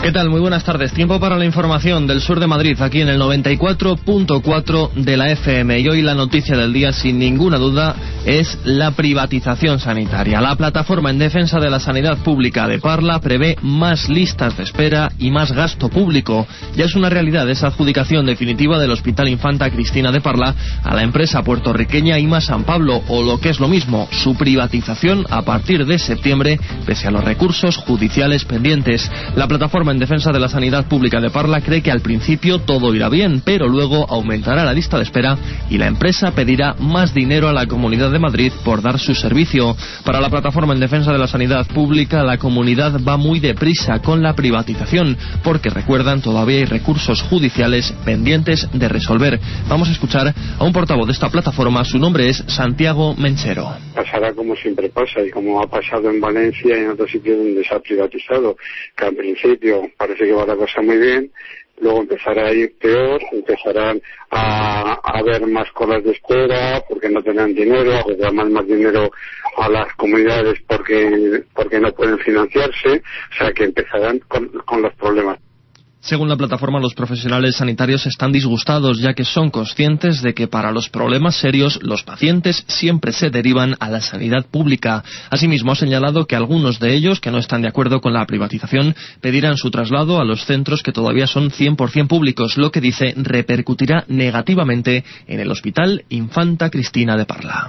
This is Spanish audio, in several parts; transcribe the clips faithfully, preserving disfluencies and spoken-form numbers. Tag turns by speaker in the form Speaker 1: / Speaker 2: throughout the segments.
Speaker 1: ¿Qué tal? Muy buenas tardes. Tiempo para la información del sur de Madrid, aquí en el noventa y cuatro punto cuatro de la F M. Y hoy la noticia del día, sin ninguna duda, es la privatización sanitaria. La plataforma en defensa de la sanidad pública de Parla prevé más listas de espera y más gasto público. Ya es una realidad esa adjudicación definitiva del Hospital Infanta Cristina de Parla a la empresa puertorriqueña I M A San Pablo, o lo que es lo mismo, su privatización a partir de septiembre, pese a los recursos judiciales pendientes. La plataforma en defensa de la sanidad pública de Parla cree que al principio todo irá bien, pero luego aumentará la lista de espera y la empresa pedirá más dinero a la Comunidad de Madrid por dar su servicio. Para la plataforma en defensa de la sanidad pública, la comunidad va muy deprisa con la privatización, porque recuerdan, todavía hay recursos judiciales pendientes de resolver. Vamos a escuchar a un portavoz de esta plataforma, su nombre es Santiago Menchero.
Speaker 2: Pasará como siempre pasa y como ha pasado en Valencia y en otros sitios donde se ha privatizado, que al principio parece que va la cosa muy bien, luego empezará a ir peor, empezarán a, a haber más colas de espera porque no tendrán dinero, a reclamar más dinero a las comunidades porque porque no pueden financiarse, o sea que empezarán con, con los problemas.
Speaker 1: Según la plataforma, los profesionales sanitarios están disgustados, ya que son conscientes de que para los problemas serios los pacientes siempre se derivan a la sanidad pública. Asimismo, ha señalado que algunos de ellos, que no están de acuerdo con la privatización, pedirán su traslado a los centros que todavía son cien por ciento públicos, lo que dice repercutirá negativamente en el Hospital Infanta Cristina de Parla.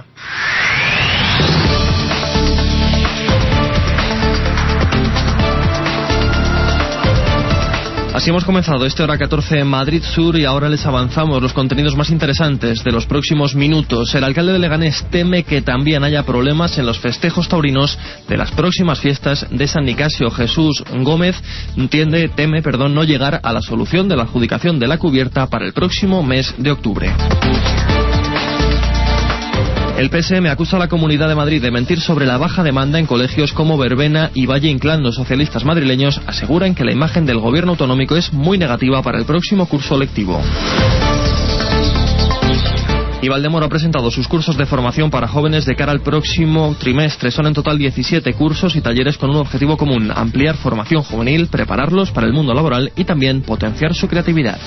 Speaker 1: Así hemos comenzado este hora catorce en Madrid Sur y ahora les avanzamos los contenidos más interesantes de los próximos minutos. El alcalde de Leganés teme que también haya problemas en los festejos taurinos de las próximas fiestas de San Nicasio. Jesús Gómez entiende, teme, perdón, no llegar a la solución de la adjudicación de la cubierta para el próximo mes de octubre. El P S M acusa a la Comunidad de Madrid de mentir sobre la baja demanda en colegios como Verbena y Valle Inclán. Los socialistas madrileños aseguran que la imagen del gobierno autonómico es muy negativa para el próximo curso lectivo. Y Valdemoro ha presentado sus cursos de formación para jóvenes de cara al próximo trimestre. Son en total diecisiete cursos y talleres con un objetivo común: ampliar formación juvenil, prepararlos para el mundo laboral y también potenciar su creatividad.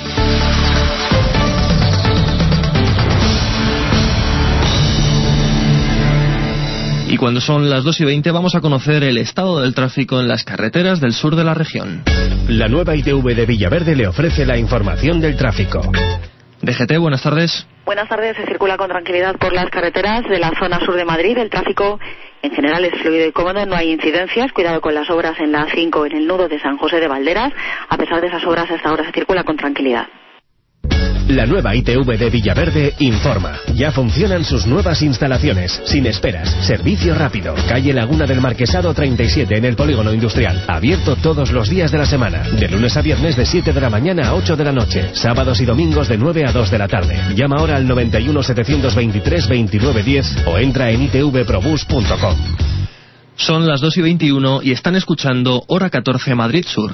Speaker 1: Y cuando son las dos y veinte vamos a conocer el estado del tráfico en las carreteras del sur de la región.
Speaker 3: La nueva I T V de Villaverde le ofrece la información del tráfico.
Speaker 1: D G T, buenas tardes.
Speaker 4: Buenas tardes, se circula con tranquilidad por las carreteras de la zona sur de Madrid. El tráfico en general es fluido y cómodo, no hay incidencias. Cuidado con las obras en la A cinco en el nudo de San José de Valderas. A pesar de esas obras, hasta ahora se circula con tranquilidad.
Speaker 3: La nueva I T V de Villaverde informa. Ya funcionan sus nuevas instalaciones, sin esperas, servicio rápido. Calle Laguna del Marquesado treinta y siete en el Polígono Industrial. Abierto todos los días de la semana. De lunes a viernes de siete de la mañana a ocho de la noche. Sábados y domingos de nueve a dos de la tarde. Llama ahora al noventa y uno, setecientos veintitrés, veintinueve diez o entra en i t v probus punto com.
Speaker 1: Son las dos y veintiuno y están escuchando Hora catorce Madrid Sur.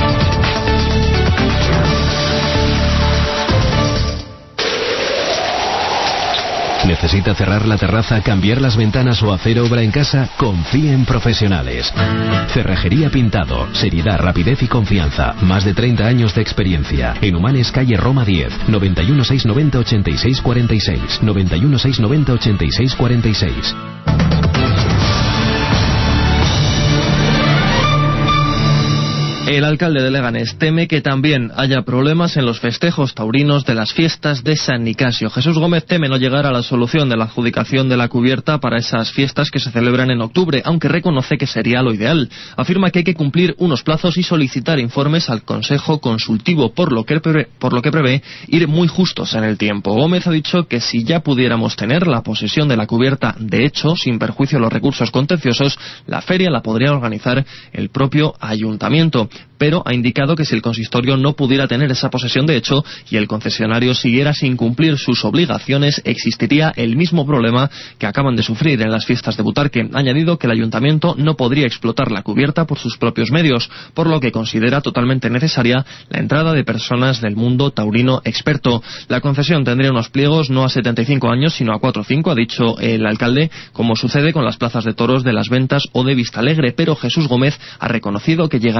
Speaker 5: ¿Necesita cerrar la terraza, cambiar las ventanas o hacer obra en casa? Confíe en profesionales. Cerrajería Pintado. Seriedad, rapidez y confianza. Más de treinta años de experiencia. En Humanes, calle Roma diez. noventa y uno, seiscientos noventa, ochenta y seis cuarenta y seis. noventa y uno, seiscientos noventa, ochenta y seis cuarenta y seis.
Speaker 1: El alcalde de Leganés teme que también haya problemas en los festejos taurinos de las fiestas de San Nicasio. Jesús Gómez teme no llegar a la solución de la adjudicación de la cubierta para esas fiestas que se celebran en octubre, aunque reconoce que sería lo ideal. Afirma que hay que cumplir unos plazos y solicitar informes al Consejo Consultivo, por lo que prevé, por lo que prevé ir muy justos en el tiempo. Gómez ha dicho que si ya pudiéramos tener la posesión de la cubierta, de hecho, sin perjuicio de los recursos contenciosos, la feria la podría organizar el propio ayuntamiento. Pero ha indicado que si el consistorio no pudiera tener esa posesión de hecho y el concesionario siguiera sin cumplir sus obligaciones, existiría el mismo problema que acaban de sufrir en las fiestas de Butarque. Ha añadido que el ayuntamiento no podría explotar la cubierta por sus propios medios, por lo que considera totalmente necesaria la entrada de personas del mundo taurino experto. La concesión tendría unos pliegos no a setenta y cinco años, sino a cuatro o cinco, ha dicho el alcalde, como sucede con las plazas de toros de Las Ventas o de Vistalegre, pero Jesús Gómez ha reconocido que llegarán muy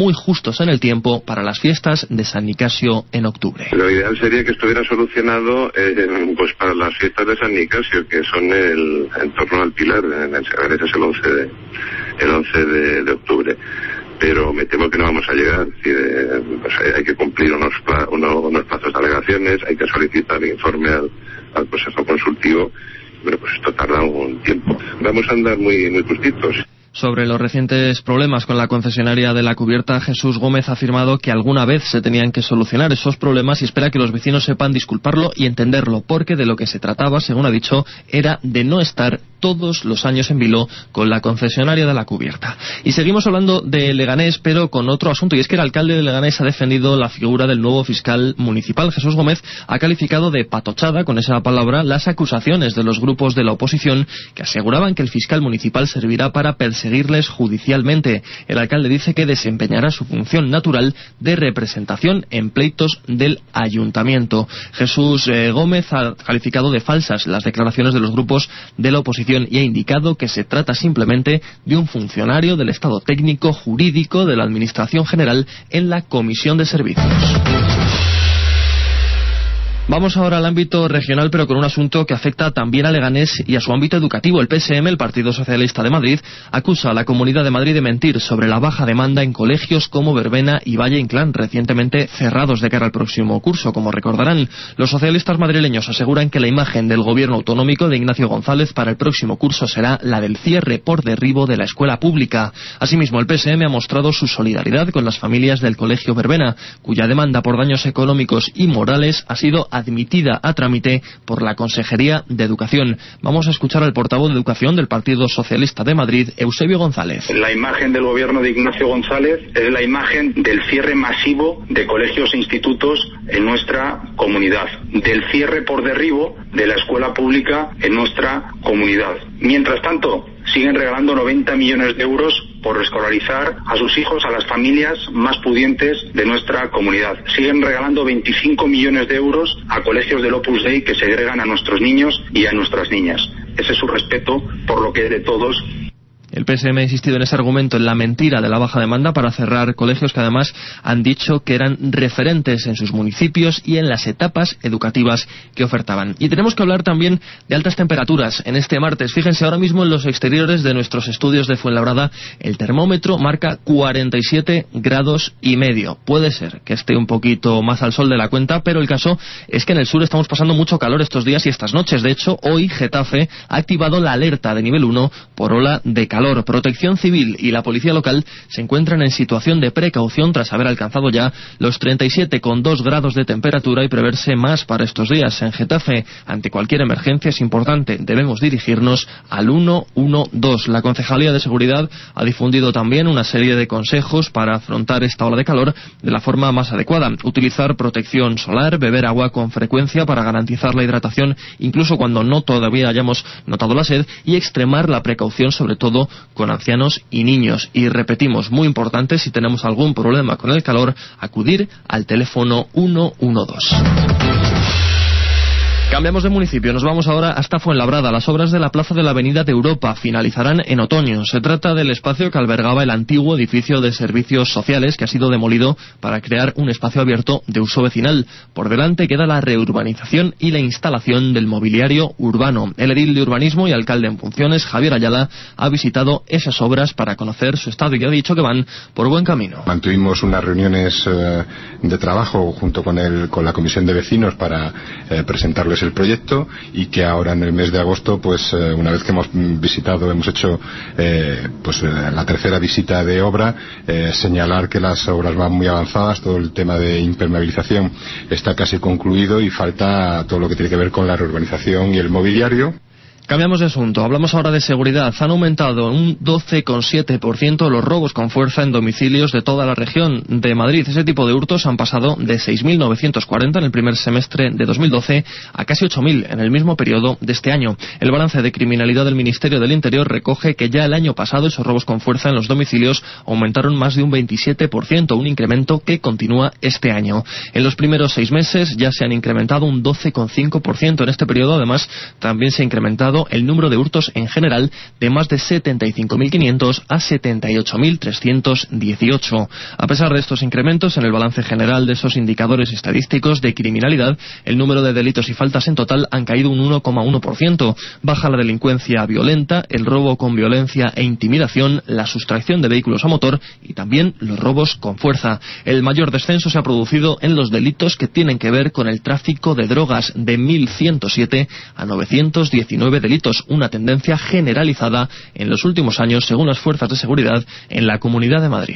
Speaker 1: muy justos en el tiempo para las fiestas de San Nicasio en octubre.
Speaker 6: Lo ideal sería que estuviera solucionado eh, pues para las fiestas de San Nicasio, que son el, en torno al Pilar, en el Segarés es el once de, el once de, de octubre. Pero me temo que no vamos a llegar. Es decir, eh, pues hay que cumplir unos, pla, unos, unos plazos de alegaciones, hay que solicitar informe al, al proceso consultivo. Bueno, pues esto tarda un tiempo. Vamos a andar muy, muy justitos.
Speaker 1: Sobre los recientes problemas con la concesionaria de la cubierta, Jesús Gómez ha afirmado que alguna vez se tenían que solucionar esos problemas y espera que los vecinos sepan disculparlo y entenderlo, porque de lo que se trataba, según ha dicho, era de no estar todos los años en vilo con la concesionaria de la cubierta. Y seguimos hablando de Leganés, pero con otro asunto, y es que el alcalde de Leganés ha defendido la figura del nuevo fiscal municipal. Jesús Gómez ha calificado de patochada, con esa palabra, las acusaciones de los grupos de la oposición que aseguraban que el fiscal municipal servirá para perseguirles judicialmente. El alcalde dice que desempeñará su función natural de representación en pleitos del ayuntamiento. Jesús eh, Gómez ha calificado de falsas las declaraciones de los grupos de la oposición y ha indicado que se trata simplemente de un funcionario del Estado técnico jurídico de la Administración General en la Comisión de Servicios. Vamos ahora al ámbito regional, pero con un asunto que afecta también a Leganés y a su ámbito educativo. El P S M, el Partido Socialista de Madrid, acusa a la Comunidad de Madrid de mentir sobre la baja demanda en colegios como Verbena y Valle Inclán, recientemente cerrados de cara al próximo curso. Como recordarán, los socialistas madrileños aseguran que la imagen del gobierno autonómico de Ignacio González para el próximo curso será la del cierre por derribo de la escuela pública. Asimismo, el P S M ha mostrado su solidaridad con las familias del colegio Verbena, cuya demanda por daños económicos y morales ha sido admitida a trámite por la Consejería de Educación. Vamos a escuchar al portavoz de Educación del Partido Socialista de Madrid, Eusebio González.
Speaker 7: La imagen del gobierno de Ignacio González es la imagen del cierre masivo de colegios e institutos en nuestra comunidad, del cierre por derribo de la escuela pública en nuestra comunidad. Mientras tanto, siguen regalando noventa millones de euros por escolarizar a sus hijos a las familias más pudientes de nuestra comunidad. Siguen regalando veinticinco millones de euros a colegios del Opus Dei que segregan a nuestros niños y a nuestras niñas. Ese es su respeto por lo que es de todos.
Speaker 1: El P S M ha insistido en ese argumento, en la mentira de la baja demanda para cerrar colegios que además han dicho que eran referentes en sus municipios y en las etapas educativas que ofertaban. Y tenemos que hablar también de altas temperaturas en este martes. Fíjense, ahora mismo en los exteriores de nuestros estudios de Fuenlabrada el termómetro marca cuarenta y siete grados y medio. Puede ser que esté un poquito más al sol de la cuenta, pero el caso es que en el sur estamos pasando mucho calor estos días y estas noches. De hecho, hoy Getafe ha activado la alerta de nivel uno por ola de calor. Protección Civil y la Policía Local se encuentran en situación de precaución tras haber alcanzado ya los treinta y siete coma dos grados de temperatura y preverse más para estos días. En Getafe, ante cualquier emergencia es importante, debemos dirigirnos al uno uno dos. La Concejalía de Seguridad ha difundido también una serie de consejos para afrontar esta ola de calor de la forma más adecuada. Utilizar protección solar, beber agua con frecuencia para garantizar la hidratación incluso cuando no todavía hayamos notado la sed y extremar la precaución sobre todo con ancianos y niños. Y repetimos, muy importante, si tenemos algún problema con el calor, acudir al teléfono uno uno dos. Cambiamos de municipio, nos vamos ahora hasta Fuenlabrada. Las obras de la Plaza de la Avenida de Europa finalizarán en otoño. Se trata del espacio que albergaba el antiguo edificio de servicios sociales que ha sido demolido para crear un espacio abierto de uso vecinal. Por delante queda la reurbanización y la instalación del mobiliario urbano. El edil de urbanismo y alcalde en funciones, Javier Ayala, ha visitado esas obras para conocer su estado y ha dicho que van por buen camino.
Speaker 8: Mantuvimos unas reuniones eh, de trabajo junto con, el, con la Comisión de Vecinos para eh, presentarles el proyecto y que ahora en el mes de agosto, pues eh, una vez que hemos visitado, hemos hecho eh, pues eh, la tercera visita de obra, eh, señalar que las obras van muy avanzadas, todo el tema de impermeabilización está casi concluido y falta todo lo que tiene que ver con la reurbanización y el mobiliario.
Speaker 1: Cambiamos de asunto, hablamos ahora de seguridad. Han aumentado un doce coma siete por ciento los robos con fuerza en domicilios de toda la región de Madrid. Ese tipo de hurtos han pasado de seis mil novecientos cuarenta en el primer semestre de dos mil doce a casi ocho mil en el mismo periodo de este año. El balance de criminalidad del Ministerio del Interior recoge que ya el año pasado esos robos con fuerza en los domicilios aumentaron más de un veintisiete por ciento, un incremento que continúa este año. En los primeros seis meses ya se han incrementado un doce coma cinco por ciento. En este periodo, además, también se ha incrementado aumentado el número de hurtos en general de más de setenta y cinco mil quinientos a setenta y ocho mil trescientos dieciocho. A pesar de estos incrementos en el balance general de esos indicadores estadísticos de criminalidad, el número de delitos y faltas en total han caído un uno coma uno por ciento. Baja la delincuencia violenta, el robo con violencia e intimidación, la sustracción de vehículos a motor y también los robos con fuerza. El mayor descenso se ha producido en los delitos que tienen que ver con el tráfico de drogas, de mil ciento siete a novecientos diecinueve delitos, una tendencia generalizada en los últimos años según las fuerzas de seguridad en la Comunidad de Madrid.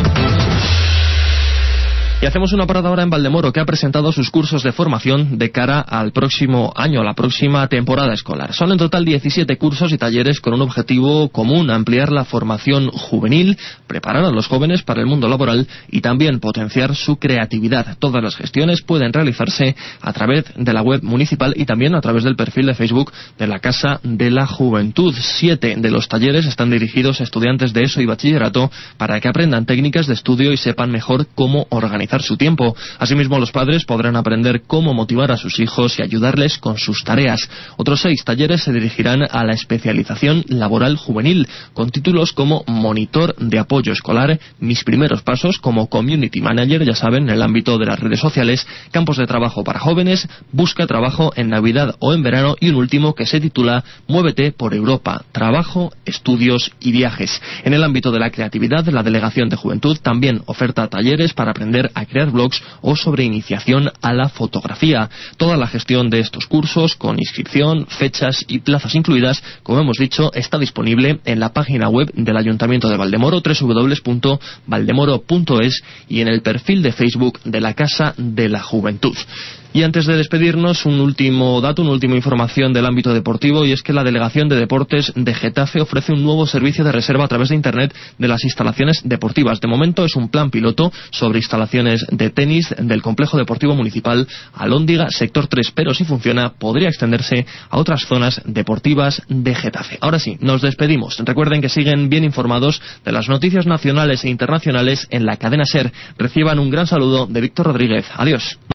Speaker 1: Y hacemos una parada ahora en Valdemoro, que ha presentado sus cursos de formación de cara al próximo año, a la próxima temporada escolar. Son en total diecisiete cursos y talleres con un objetivo común: ampliar la formación juvenil, preparar a los jóvenes para el mundo laboral y también potenciar su creatividad. Todas las gestiones pueden realizarse a través de la web municipal y también a través del perfil de Facebook de la Casa de la Juventud. Siete de los talleres están dirigidos a estudiantes de ESO y bachillerato para que aprendan técnicas de estudio y sepan mejor cómo organizar su tiempo. Asimismo, los padres podrán aprender cómo motivar a sus hijos y ayudarles con sus tareas. Otros seis talleres se dirigirán a la especialización laboral juvenil, con títulos como Monitor de Apoyo Escolar, Mis Primeros Pasos como Community Manager, ya saben, en el ámbito de las redes sociales, Campos de Trabajo para Jóvenes, Busca Trabajo en Navidad o en Verano, y un último que se titula Muévete por Europa, Trabajo, Estudios y Viajes. En el ámbito de la creatividad, la Delegación de Juventud también oferta talleres para aprender a crear blogs o sobre iniciación a la fotografía. Toda la gestión de estos cursos, con inscripción, fechas y plazas incluidas, como hemos dicho, está disponible en la página web del Ayuntamiento de Valdemoro, doble u doble u doble u punto valdemoro punto es, y en el perfil de Facebook de la Casa de la Juventud. Y antes de despedirnos, un último dato, una última información del ámbito deportivo, y es que la Delegación de Deportes de Getafe ofrece un nuevo servicio de reserva a través de Internet de las instalaciones deportivas. De momento es un plan piloto sobre instalaciones de tenis del Complejo Deportivo Municipal Alhóndiga, sector tres, pero si funciona podría extenderse a otras zonas deportivas de Getafe. Ahora sí, nos despedimos. Recuerden que siguen bien informados de las noticias nacionales e internacionales en la cadena SER. Reciban un gran saludo de Víctor Rodríguez. Adiós.